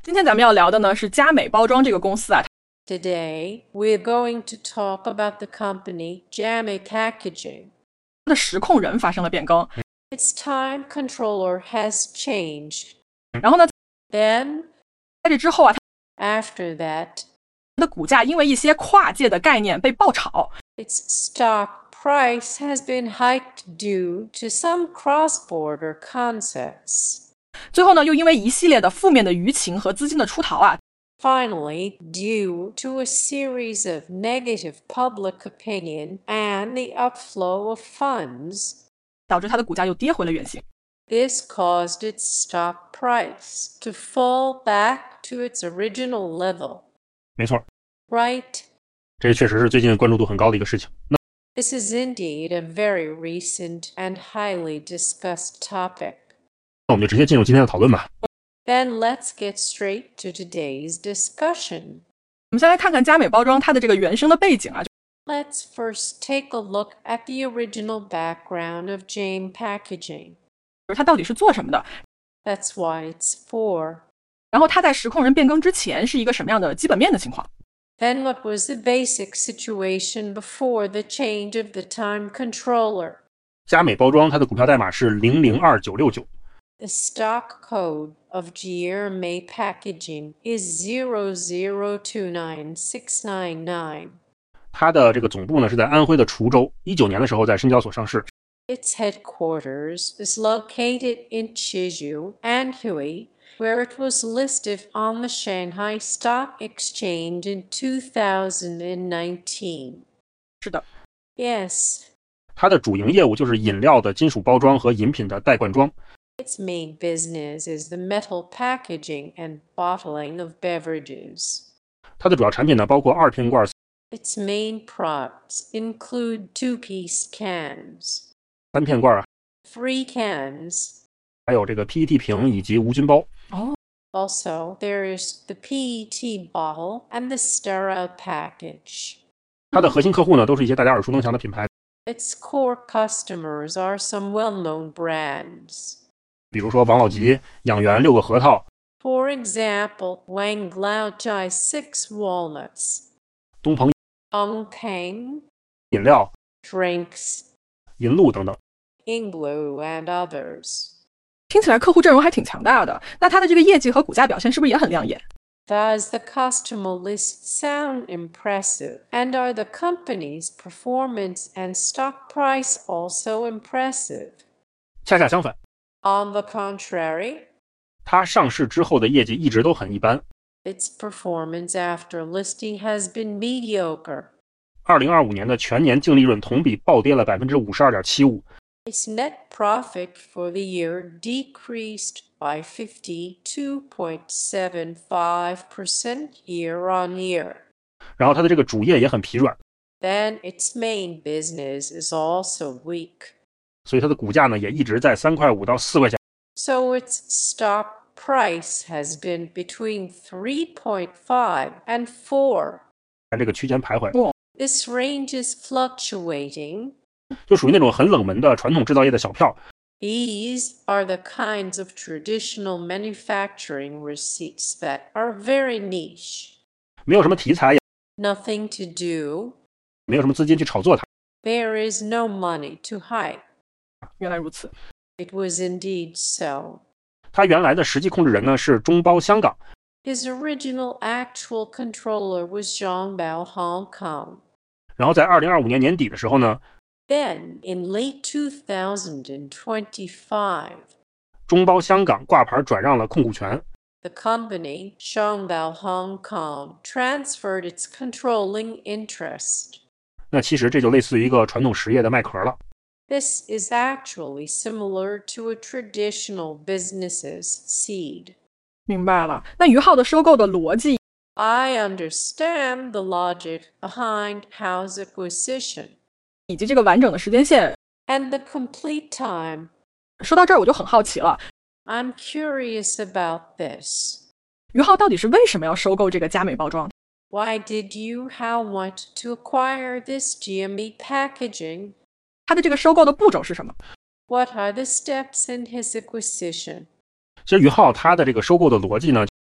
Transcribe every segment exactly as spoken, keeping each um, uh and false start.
今天咱们要聊的呢是佳美包装这个公司啊。 Today, we're going to talk about the company Jammy Packaging. 它的实控人发生了变更。 Its time controller has changed. 然后呢， Then, 在这之后啊， after that, 它的股价因为一些跨界的概念被爆炒。 its stock price has been hiked due to some cross-border concepts. 最后呢，又因为一系列的负面的舆情和资金的出逃啊， Finally, due to a series of negative public opinion and the upflow of funds, 导致它的股价又跌回了原形。 this caused its stock price to fall back to its original level. 没错， Right? 这确实是最近关注度很高的一个事情。那 This is indeed a very recent and highly discussed topic. 那我们就直接进入今天的讨论吧。 Then let's get straight to today's discussion. 我们先来看看佳美包装它的这个原生的背景啊。 Let's first take a look at the original background of Jammy Packaging. 它到底是做什么的， That's why it's for. 然后它在实控人变更之前是一个什么样的基本面的情况。 Then what was the basic situation before the change of the time controller? 佳美包装它的股票代码是零零二九六九。 The stock code of Jammy Packaging is zero zero two nine six nine nine. 它的这个总部呢是在安徽的滁州，一九年的时候在深交所上市。 Its headquarters is located in Chizhou, Anhui, where it was listed on the Shanghai Stock Exchange in two thousand nineteen. 是的， Yes, 它的主营业务就是饮料的金属包装和饮品的袋灌装。 its main business is the metal packaging and bottling of beverages. 它的主要产品呢包括二片罐、 Its main products include two-piece cans, 三片罐， three cans. 还有这个 P E T 瓶以及无菌包。 Also, there is the P E T bottle and the sterile package. 它的核心客户呢都是一些大家耳熟能详的品牌， Its core customers are some well-known brands. 比如说王老吉、养元、六个核桃、 For example, Wang Laojia Six Walnuts, 东鹏 Ongpeng 饮料、 Drinks, 银露等等。 Inglu, and others. 听起来客户阵容还挺强大的。那它的这个业绩和股价表现是不是也很亮眼？ Does the customer list sound impressive? And are the company's performance and stock price also impressive? 恰恰相反， On the contrary, 它上市之后的业绩一直都很一般。 its performance after listing has been mediocre. 二零二五年的全年净利润同比暴跌了 百分之五十二点七五， Its net profit for the year decreased by fifty-two point seven five percent year on year. 然后它的这个主业也很疲软， Then its main business is also weak. 所以它的股价呢也一直在三块五到四块钱。 So its stock price has been between three point five and four. 在这个区间徘徊， This range is fluctuating. 就属于那种很冷门的传统制造业的小票。 These are the kinds of traditional manufacturing receipts that are very niche. 没有什么题材，也 Nothing to do. 没有什么资金去炒作它。 There is no money to hide. 原来如此。 It was indeed so. 它原来的实际控制人呢是中包香港， His original actual controller was Zhongbao Hong Kong. 然后在二零二五年年底的时候呢， Then, in late two thousand twenty-five, 中包香港挂牌转让了控股权， the company, Zhongbao Hong Kong, transferred its controlling interest. 那其实这就类似于一个传统实业的卖壳了。 This is actually similar to a traditional business's seed. 明白了。那于浩的收购的逻辑 I understand the logic behind Howe's acquisition 以及这个完整的时间线， and the complete time. 说到这儿我就很好奇了， I'm curious about this. 于浩到底是为什么要收购这个佳美包装？ Why did Yu Hao want to acquire this Jammy Packaging? 它的这个收购的步骤是什么？ What are the steps in his acquisition? 其实于浩他的这个收购的逻辑呢，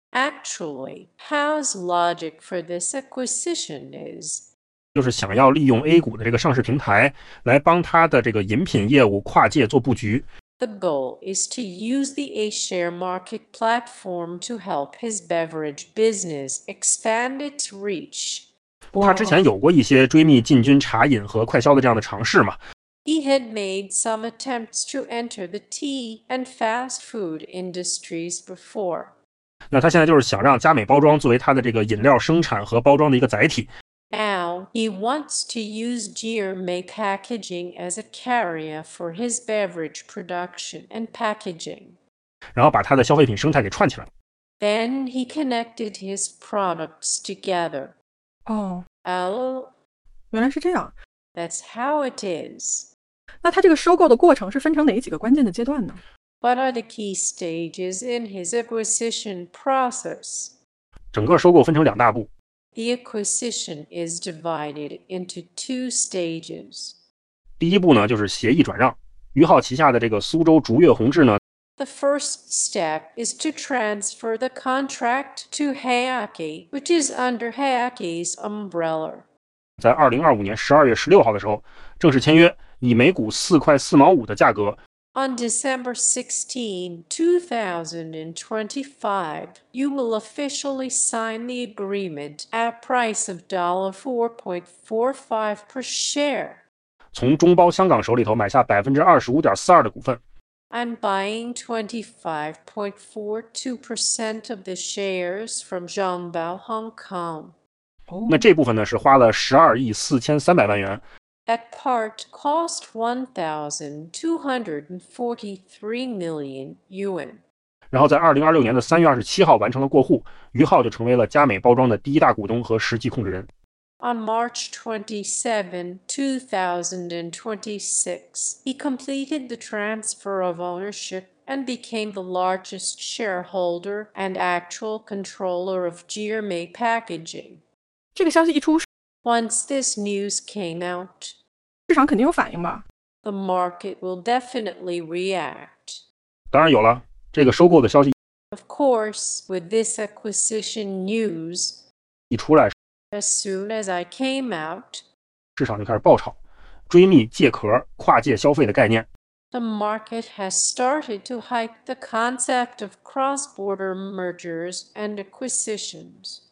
Actually, Howe's logic for this acquisition is 就是想要利用 A 股的这个上市平台来帮他的这个饮品业务跨界做布局。 The goal is to use the A-share market platform to help his beverage business expand its reach. 他之前有过一些追觅进军茶饮和快消的这样的尝试嘛。 He had made some attempts to enter the tea and fast food industries before. 那他现在就是想让佳美包装作为他的这个饮料生产和包装的一个载体。 Now, he wants to use Jier-Mei Packaging as a carrier for his beverage production and packaging. 然后把他的消费品生态给串起来。 Then he connected his products together. 哦， Oh, 原来是这样。 that's how it is. 那他这个收购的过程是分成哪几个关键的阶段呢？ What are the key stages in his acquisition process? 整个收购分成两大步。 The acquisition is divided into two stages. 第一步呢，就是协议转让。于浩旗下的这个苏州竹悦弘志呢， The first step is to transfer the contract to Hayaki, which is under Hayaki's umbrella. 在二零二五年十二月十六号的时候正式签约，以每股四块四毛五的价格。 On December sixteenth, two thousand twenty-five, you will officially sign the agreement at a price of four dollars and forty-five cents per share. 从中包香港手里头买下 百分之二十五点四二 的股份。 I'm buying twenty-five point four two percent of the shares from Zhongbao Hong Kong. 那这部分呢是花了十二亿四千三百万元。 That part cost one thousand two hundred forty-three million yuan. 然后在二零二六年的三月二十七号完成了过户，于浩就成为了佳美包装的第一大股东和实际控制人。 On March twenty-seventh, two thousand twenty-six, he completed the transfer of ownership and became the largest shareholder and actual controller of Jier-Mei Packaging. 这个消息一出， Once this news came out, 市场肯定有反应吧？ the market will definitely react. 当然有了，这个收购的消息 Of course, with this acquisition news, 一出来， as soon as I came out, 市场就开始爆炒，追觅借壳、跨界消费的概念。 the market has started to hype the concept of cross-border mergers and acquisitions.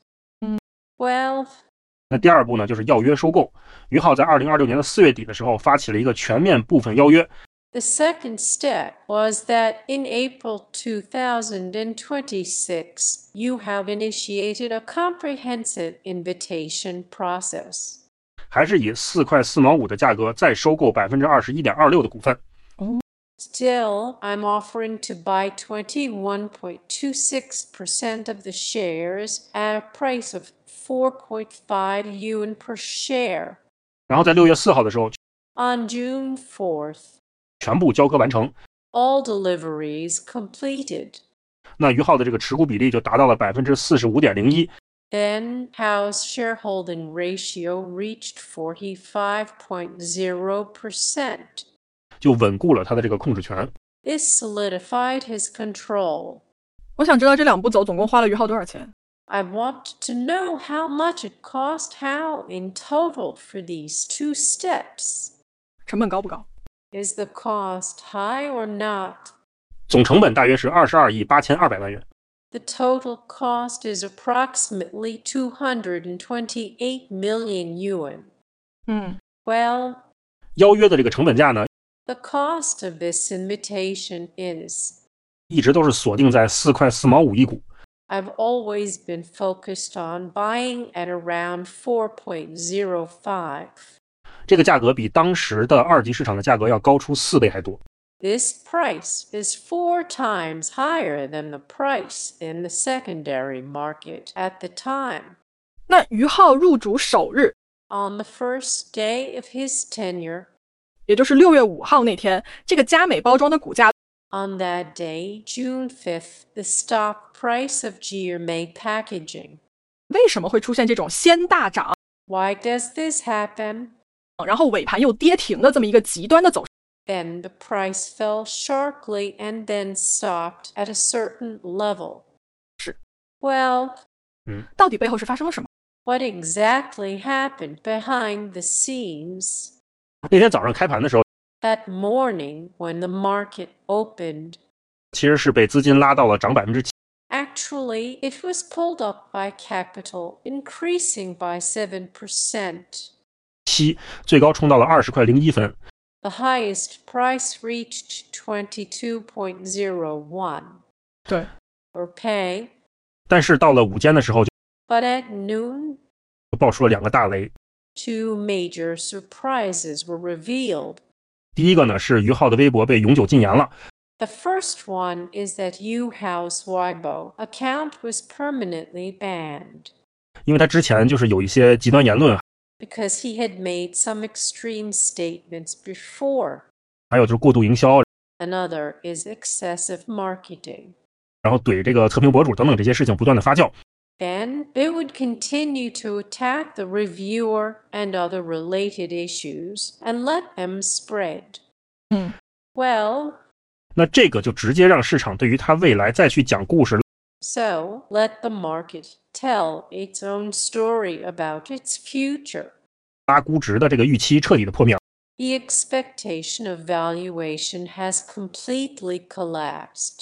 Well, 那第二步呢，就是要约收购。于浩在二零二六年的四月底的时候，发起了一个全面部分邀约。 the second step was that in April two thousand twenty-six, you have initiated a comprehensive invitation process. 还是以四块四毛五的价格再收购 百分之二十一点二六 的股份。 Still, I'm offering to buy twenty-one point two six percent of the shares at a price of four point five yuan per share. 然后在六月四号的时候， On June fourth, 全部交割完成。 all deliveries completed. 那于浩的这个持股比例就达到了 百分之四十五点零一。 Then Howe's shareholding ratio reached forty-five point zero percent. 就稳固了他的这个控制权。 This solidified his control. 我想知道这两步走总共花了于浩多少钱？ I want to know how much it cost Howe in total for these two steps. 成本高不高？ Is the cost high or not? 总成本大约是二十二亿八千二百万元。 The total cost is approximately two hundred twenty-eight million yuan. 嗯， Well, 邀约的这个成本价呢， the cost of this invitation is. 一直都是锁定在四块四毛五一股。 I've always been focused on buying at around four point zero five. 这个价格比当时的二级市场的价格要高出四倍还多。 This price is four times higher than the price in the secondary market at the time. 那于浩入主首日， On the first day of his tenure, 也就是六月五号那天，这个佳美包装的股价 on that day, June fifth, the stock price of Jier-Mei Packaging. 为什么会出现这种先大涨， Why does this happen? 然后尾盘又跌停的这么一个极端的走势？ Then the price fell sharply and then stopped at a certain level. Well, 到底背后是发生了什么？ what exactly happened behind the scenes? 那天早上开盘的时候， That morning when the market opened, 其实是被资金拉到了涨百分之七。 actually, it was pulled up by capital, increasing by seven percent. 最高冲到了二十块零一分， The highest price reached twenty-two point zero one 对， per pay, 但是到了午间的时候就 but at noon, 爆出了两个大雷。 two major surprises were revealed. 第一个呢是于浩的微博被永久禁言了， The first one is that Yu Hao's Weibo account was permanently banned 因为他之前就是有一些极端言论， because he had made some extreme statements before. 还有就是过度营销， Another is excessive marketing. 然后怼这个测评博主等等这些事情不断的发酵。 Then they would continue to attack the reviewer and other related issues and let them spread. 嗯 Well, 那这个就直接让市场对于他未来再去讲故事， so let the market tell its own story about its future. 拉估值的这个预期彻底的破灭。 The expectation of valuation has completely collapsed.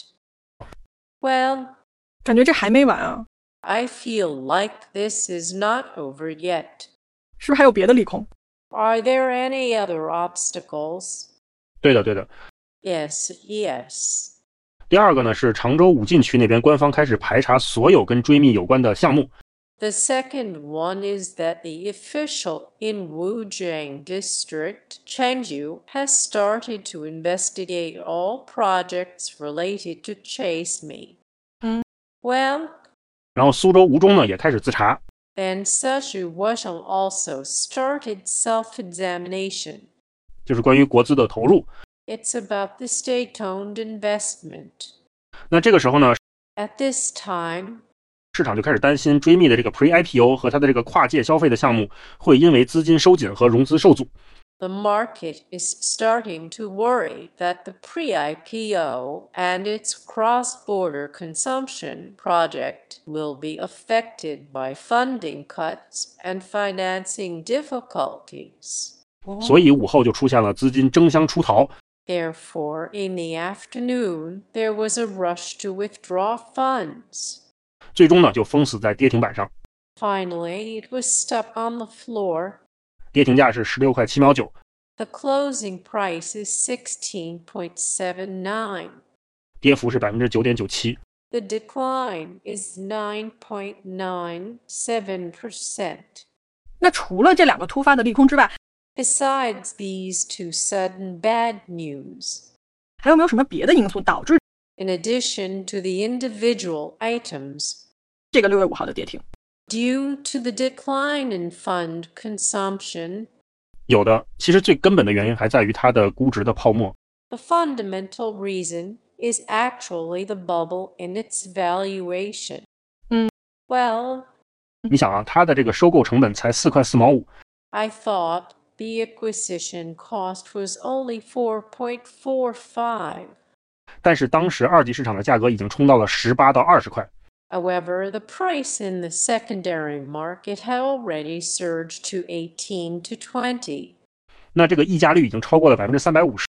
Well, 感觉这还没完啊， I feel like this is not over yet. 是不是还有别的利空？ Are there any other obstacles? 对的对的。 Yes, yes. 第二个呢是常州武进区那边官方开始排查所有跟追觅有关的项目。 The second one is that the official in Wujiang District, Chengdu, has started to investigate all projects related to Chase Me. Mm. Well, 然后苏州吴中呢也开始自查， then Seshu Wusheng also started self-examination. 就是关于国资的投入。 It's about the state-owned investment. 那这个时候呢， At this time, 市场就开始担心追觅的这个 Pre-I P O 和它的这个跨界消费的项目会因为资金收紧和融资受阻。 the market is starting to worry that the pre-I P O and its cross-border consumption project will be affected by funding cuts and financing difficulties. 所以午后就出现了资金争相出逃。 Therefore, in the afternoon, there was a rush to withdraw funds. 最终呢就封死在跌停板上， Finally, it was stuck on the floor. 跌停价是十六块七毛九， The closing price is sixteen point seven nine. 跌幅是百分之九点九七。 The decline is nine point nine seven percent. 那除了这两个突发的利空之外， Besides these two sudden bad news, 还有没有什么别的因素导致 in addition to the individual items, 这个六月五号的跌停？ due to the decline in fund consumption, 有的，其实最根本的原因还在于它的估值的泡沫。 the fundamental reason is actually the bubble in its valuation. Mm. Well, 你想啊，它的这个收购成本才四块四毛五， I thought the acquisition cost was only four point four five. 但是当时二级市场的价格已经冲到了十八到二十块。 However, the price in the secondary market had already surged to eighteen to twenty. 那这个溢价率已经超过了百分之三百五十。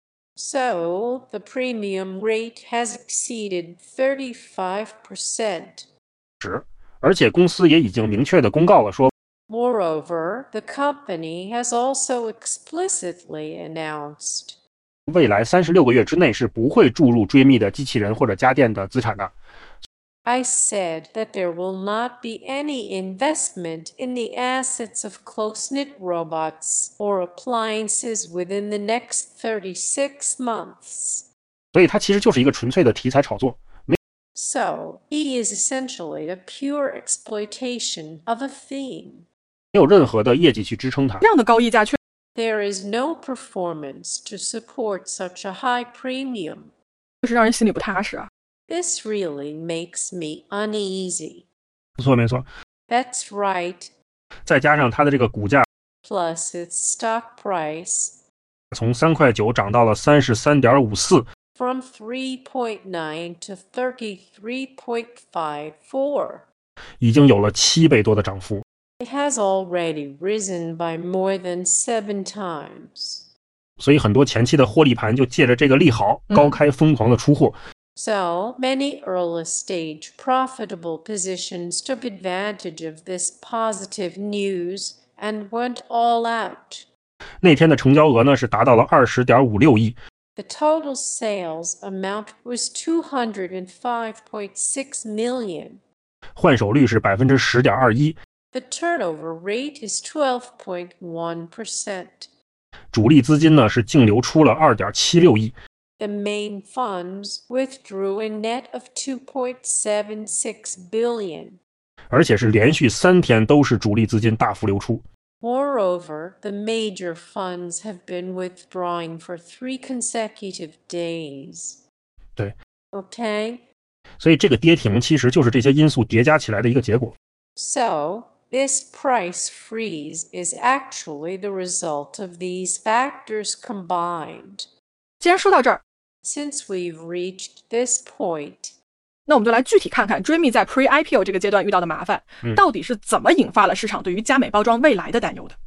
So, the premium rate has exceeded thirty-five percent. 而且公司也已经明确的公告了说， Moreover, the company has also explicitly announced 未来三十六个月之内是不会注入追觅的机器人或者家电的资产的。 I said that there will not be any investment in the assets of close-knit robots or appliances within the next thirty-six months. 所以它其实就是一个纯粹的题材炒作， So, he is essentially a pure exploitation of a theme. 没有任何的业绩去支撑它。 这样的高溢价确 There is no performance to support such a high premium. 实让人心里不踏实啊。 This really makes me uneasy. 没错没错， That's right. 再加上它的这个股价 Plus its stock price 从三块九涨到了三十三点五四， from three point nine to thirty-three point five four. 已经有了七倍多的涨幅。 It has already risen by more than seven times. 所以很多前期的获利盘就借着这个利好，高开疯狂的出货。 So many early stage profitable positions took advantage of this positive news and went all out. 那天的成交额呢是达到了 二十点五六亿。 The total sales amount was two hundred five point six million. 换手率是 百分之十点二一。 The turnover rate is twelve point one percent. 主力资金呢是净流出了 二点七六亿。 The main funds withdrew a net of two point seven six billion. 而且是连续三天都是主力资金大幅流出。 Moreover, the major funds have been withdrawing for three consecutive days. 对 Okay? 所以这个跌停其实就是这些因素叠加起来的一个结果。 So, this price freeze is actually the result of these factors combined. 既然说到这儿， Since we've reached this point, 那我们就来具体看看 Dreamy 在 Pre-I P O 这个阶段遇到的麻烦， 嗯到底是怎么引发了市场对于佳美包装未来的担忧的。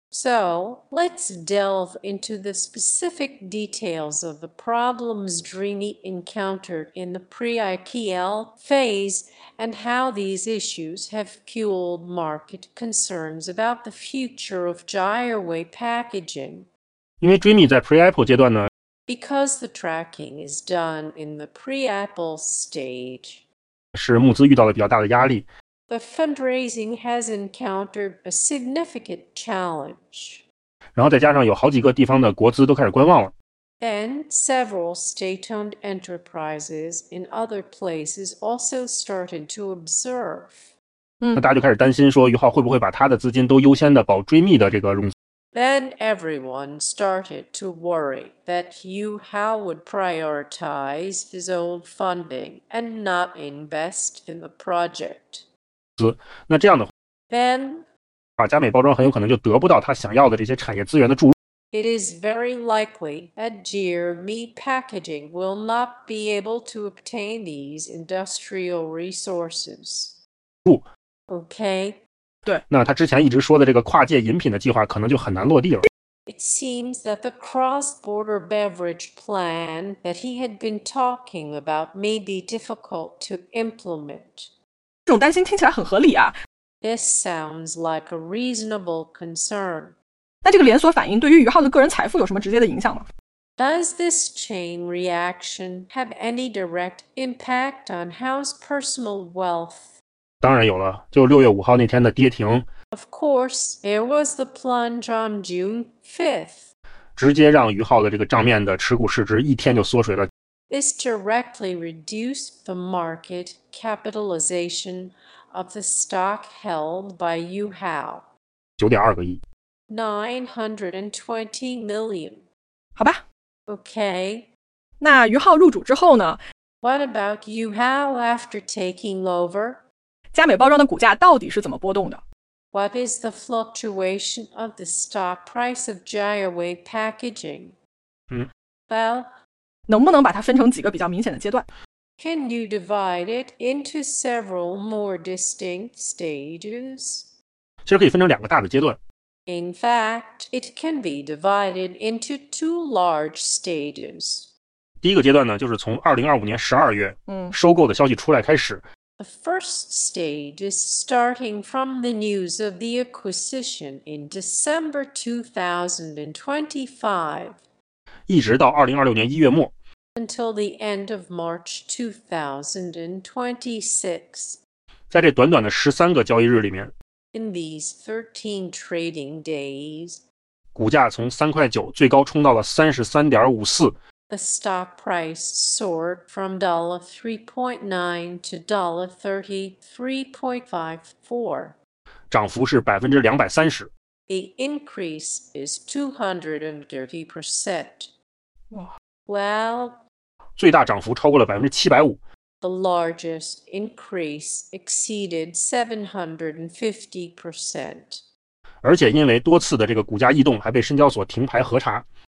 so let's delve into the specific details of the problems Dreamy encountered in the pre-I P L phase and how these issues have fueled market concerns about the future of Gyre-Way packaging. 因为 Dreamy 在 Pre-I P O 阶段呢 Because the tracking is done in the pre-Apple stage, 是募资遇到了比较大的压力， the fundraising has encountered a significant challenge. 然后再加上有好几个地方的国资都开始观望了。 Then several state-owned enterprises in other places also started to observe. 那大家就开始担心说余浩会不会把他的资金都优先的保 Dreamy 的这个融资。 Then everyone started to worry that Yuhao would prioritize his own funding and not invest in the project. 那这样的 Then 话，佳美包装很有可能就得不到他想要的这些产业资源的注入。 it is very likely that Gyre Meat Packaging will not be able to obtain these industrial resources. 不 Okay? 那他之前一直说的这个跨界饮品的计划可能就很难落地了。 It seems that the cross-border beverage plan that he had been talking about may be difficult to implement. 这种担心听起来很合理啊。 This sounds like a reasonable concern. 那这个连锁反应对于余浩的个人财富有什么直接的影响吗？ Does this chain reaction have any direct impact on Hao's personal wealth? 当然有了，就六月五号那天的跌停， Of course, there was the plunge on June fifth. 直接让余浩的这个账面的持股市值一天就缩水了 This directly reduced the market capitalization of the stock held by Yuhao, 九点二个亿。 nine hundred twenty million. 好吧， Okay. 那余浩入主之后呢， What about Yuhao after taking over? 佳美包装的股价到底是怎么波动的？ What is the fluctuation of the stock price of Gyre-Way packaging? Hmm. Well, 能不能把它分成几个比较明显的阶段？ can you divide it into several more distinct stages? 其实可以分成两个大的阶段。 In fact, it can be divided into two large stages. 第一个阶段呢，就是从二零二五年十二月嗯， 收购的消息出来开始， The first stage is starting from the news of the acquisition in December two thousand twenty-five 一直到二零二六年一月末， until the end of March two thousand twenty-six. 在这短短的十三个交易日里面， In these thirteen trading days, 股价从三块九最高冲到了三十三点五四， the stock price soared from three point nine to thirty-three point five four. 涨幅是百分之两百三十。 The increase is two hundred thirty percent. 哇， Well, 最大涨幅超过了百分之七百五。 the largest increase exceeded seven hundred fifty percent. 而且因为多次的这个股价异动，还被深交所停牌核查。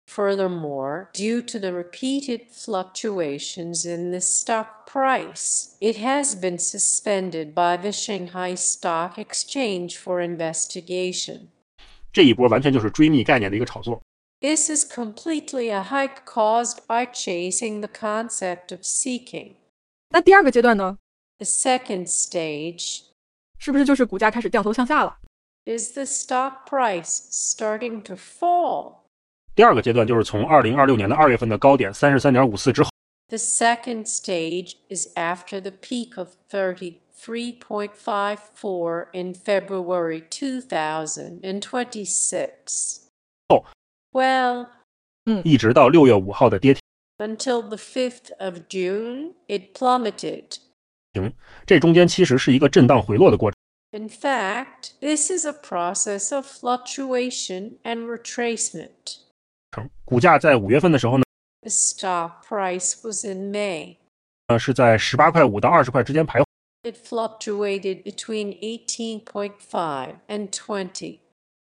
Furthermore, due to the repeated fluctuations in the stock price, it has been suspended by the Shanghai Stock Exchange for investigation. 这一波完全就是追觅概念的一个炒作。 This is completely a hike caused by chasing the concept of seeking. 那第二个阶段呢？ The second stage 是不是就是股价开始掉头向下了？ is the stock price starting to fall. 第二个阶段就是从二零二六年的二月份的高点 三十三点五四 之后。 The second stage is after the peak of thirty-three point five four in February two thousand twenty-six. Oh. Well, 一直到六月五号的跌停。 Until the fifth of June, it plummeted. 这中间其实是一个震荡回落的过程。 In fact, this is a process of fluctuation and retracement. 股价在五月份的时候呢 The stock price was in May. 呃是在十八块五到二十块之间徘徊。 It fluctuated between eighteen point five and twenty.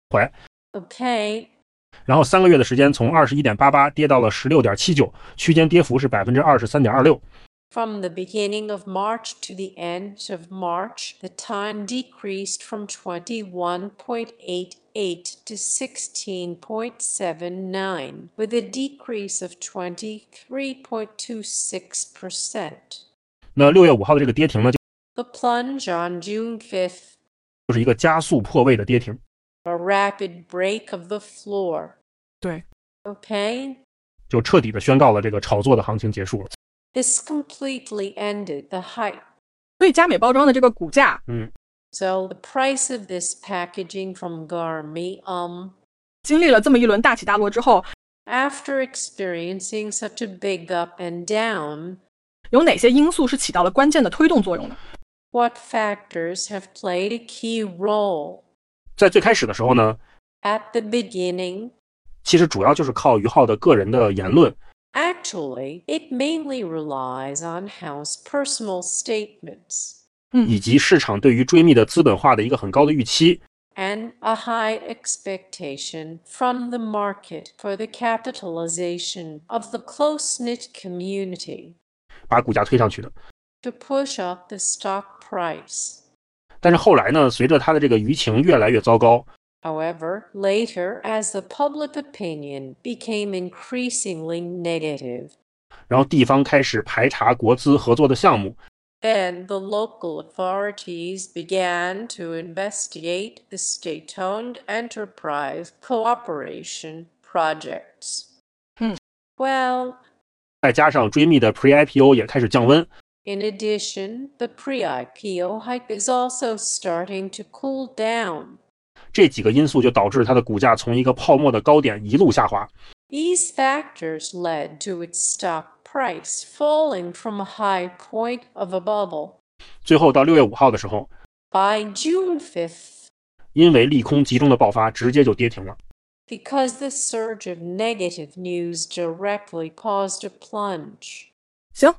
Okay. 然后三个月的时间从 二十一点八八 跌到了 十六点七九， 区间跌幅是 百分之二十三点二六。 From the beginning of March to the end of March, the time decreased from twenty-one point eight eight to sixteen point seven nine, with a decrease of twenty-three point two six percent. 那六月五号的这个跌停呢， The plunge on June fifth 就是一个加速破位的跌停。 A rapid break of the floor. 对。 Okay. 就彻底的宣告了这个炒作的行情结束了。 This completely ended the hype. 所以佳美包装的这个股价， 嗯 So the price of this packaging from Garmi, um, 经历了这么一轮大起大落之后， after experiencing such a big up and down, 有哪些因素是起到了关键的推动作用的？ what factors have played a key role? 在最开始的时候呢， At the beginning, 其实主要就是靠于浩的个人的言论。 actually, it mainly relies on Howe's personal statements. 以及市场对于追觅的资本化的一个很高的预期 and a high expectation from the market for the capitalization of the close-knit community 把股价推上去的。 to push up the stock price. 但是后来呢，随着它的这个舆情越来越糟糕， However, later, as the public opinion became increasingly negative, 然后地方开始排查国资合作的项目， then the local authorities began to investigate the state-owned enterprise cooperation projects. Hmm. Well, 再加上追觅的 pre-I P O 也开始降温， in addition, the pre-I P O hype is also starting to cool down. 这几个因素就导致它的股价从一个泡沫的高点一路下滑。 These factors led to its stock price falling from a high point of a bubble. 最后到六月五号的时候， By June fifth, 因为利空集中的爆发，直接就跌停了。 because the surge of negative news directly caused a plunge. 行，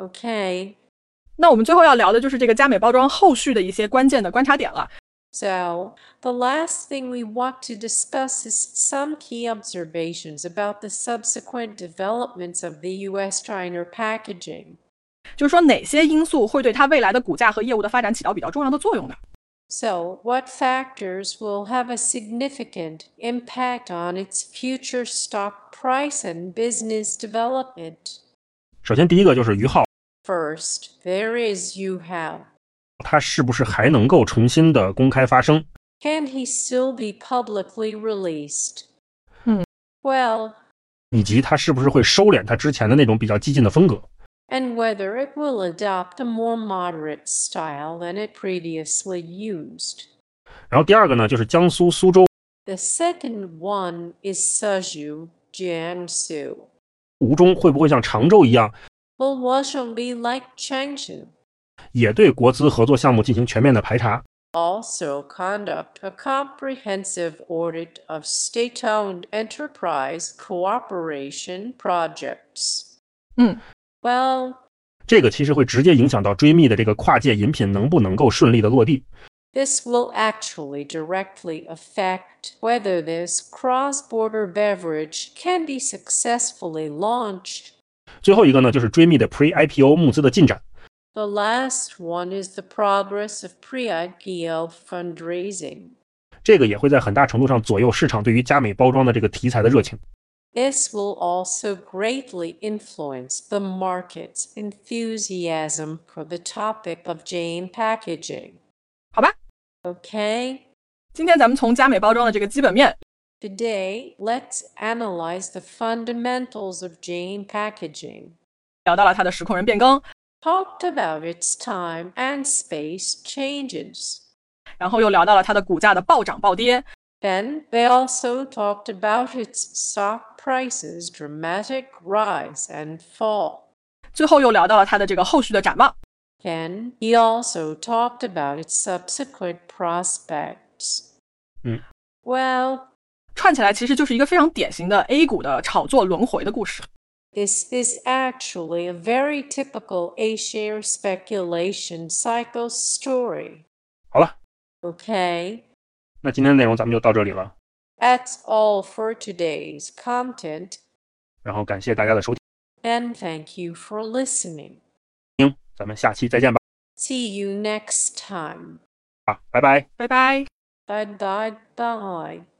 Okay, 那我们最后要聊的就是这个佳美包装后续的一些关键的观察点了。 so the last thing we want to discuss is some key observations about the subsequent developments of the U S-China packaging. 就是说哪些因素会对它未来的股价和业务的发展起到比较重要的作用呢？ So, what factors will have a significant impact on its future stock price and business development? 首先第一个就是于浩， First, there is Yu Hao. 他是不是还能够重新的公开发声？ Can he still be publicly released? Hmm. Well, 以及他是不是会收敛他之前的那种比较激进的风格？ and whether it will adopt a more moderate style than it previously used. 然后第二个呢，就是江苏苏州 The second one is Suzhou, Jiangsu. 吴中会不会像常州一样， Will Wusheng be like Chengdu? 也对国资合作项目进行全面的排查？ Also conduct a comprehensive audit of state-owned enterprise cooperation projects. 嗯 Well, 这个其实会直接影响到追觅的这个跨界饮品能不能够顺利的落地。 This will actually directly affect whether this cross-border beverage can be successfully launched. 最后一个呢，就是追觅的 Pre-I P O 募资的进展。 The last one is the progress of pre-I P O fundraising. 这个也会在很大程度上左右市场对于佳美包装的这个题材的热情。 This will also greatly influence the market's enthusiasm for the topic of Jane packaging. 好吧 Okay? 今天咱们从佳美包装的这个基本面 Today, let's analyze the fundamentals of Jane packaging. 聊到了它的实控人变更， Talked about its time and space changes. 然后又聊到了它的股价的暴涨暴跌， Then they also talked about its stock prices' dramatic rise and fall. 最后又聊到了它的这个后续的展望。 Then he also talked about its subsequent prospects. 嗯 Well, 串起来其实就是一个非常典型的 A 股的炒作轮回的故事。 this is actually a very typical A-share speculation cycle story. 好了， Okay? 那今天的内容咱们就到这里了， That's all for today's content, 然后感谢大家的收 and thank you for listening. 听，咱们下期再见吧。 See you next time. 啊，拜拜。 拜拜。 Bye bye bye.